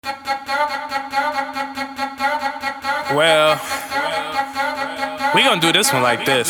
Well, we gonna do this one like this.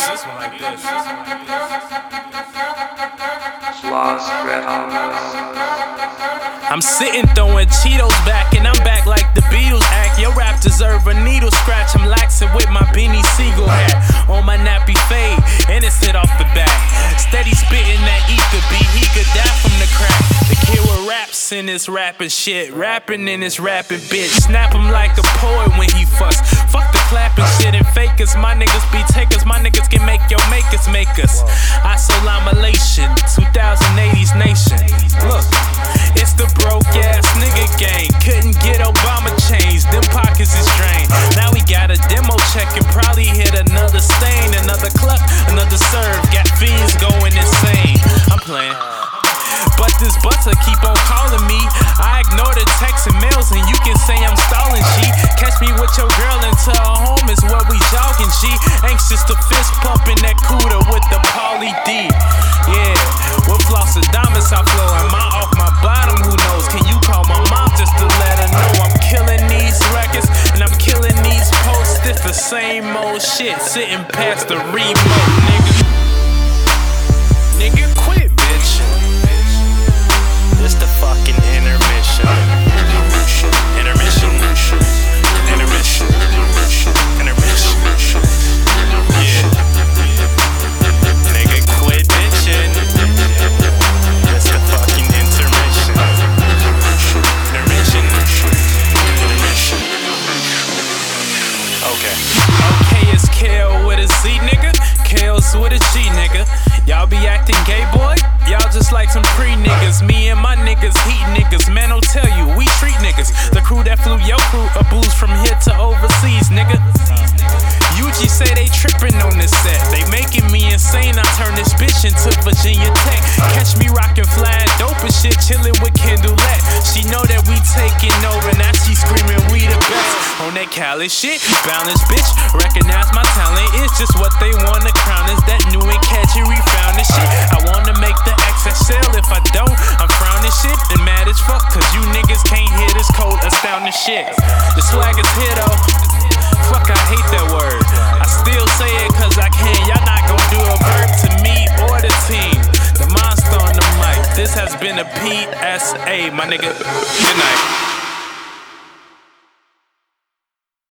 I'm sitting throwing Cheetos back, and I'm back like the Beatles act. Your rap deserve a needle scratch. I'm laxing with my Beanie Siegel hat on my nappy fade, and it's hit off the back. Steady spitting that ether beat, he could die from the crack. The kid with raps in his rapping shit, rapping in his rapping bitch. Snap him like a poet when he fuss. Fuck the clapping shit and fakers. My niggas be takers. My niggas can make your makers make us. Isolation, 2080s nation. Look, it's the broke ass nigga gang. Couldn't get Obama chains. Them pockets is drained. Now we got a demo check and probably hit another stain, another cluck, another serve. Got fiends going insane. I'm playing. But this butter keep on calling me. I ignore the texts and mails and you can say I'm stalling, G. Catch me with your girl into her home is where we jogging, G. Anxious to fist pumping that cooter with the Pauly D. Yeah, with floss Adamas I flow. Am I off my bottom? Who knows? Can you call my mom just to let her know I'm killing these records and I'm killing these posts? It's the same old shit sitting past the remote, nigga. Nigga, quit, bitch. This the fucking intermission. Intermission. Intermission. Intermission. Yeah. Nigga, quit bitching. This the fucking intermission. Intermission. Intermission. Okay. Okay, it's KO with a Z, nigga. KO's with a G, nigga. Y'all be acting gay, boy? Y'all just like some pre-niggas. Me and my niggas, heat niggas. Man, I'll tell you, we treat niggas. The crew that flew your crew a booze from here to overseas, nigga. UG say they trippin' on this set. They making me insane. I turn this bitch into Virginia Tech. Catch me rockin' flying dope and shit, chillin' with Kendallette. She know that we taking over. Now she screamin' we the best. On that Cali shit, balance bitch. Recognize my talent. It's just what they wanna crown. Is that new and catchy? Refound this shit. I wanna make the XXL. If I don't, I'm frowning shit and mad as fuck. Cause you niggas can't hear this cold, astounding shit. The swag is here though. Fuck, I hate that word. I still say it cause I can. Y'all not gon' do a verb to me or the team. The monster on the mic. This has been a PSA, my nigga. Good night.